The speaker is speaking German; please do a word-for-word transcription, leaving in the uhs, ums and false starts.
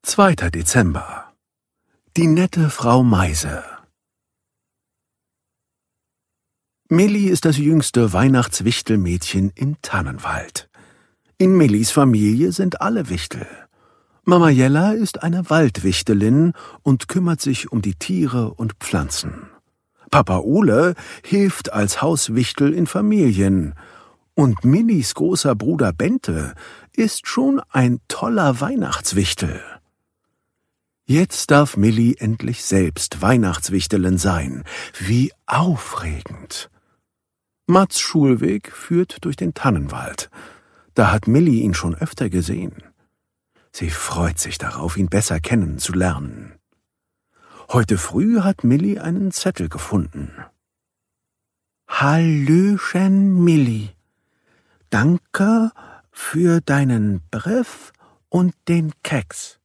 zweiter Dezember. Die nette Frau Meise. Milli ist das jüngste Weihnachtswichtelmädchen in Tannenwald. In Millis Familie sind alle Wichtel. Mama Jella ist eine Waldwichtelin und kümmert sich um die Tiere und Pflanzen. Papa Ole hilft als Hauswichtel in Familien. Und Millis großer Bruder Bente ist schon ein toller Weihnachtswichtel. Jetzt darf Milli endlich selbst Weihnachtswichtelin sein. Wie aufregend! Mats Schulweg führt durch den Tannenwald. Da hat Milli ihn schon öfter gesehen. Sie freut sich darauf, ihn besser kennenzulernen. Heute früh hat Milli einen Zettel gefunden. Hallöchen, Milli. Danke für deinen Brief und den Keks.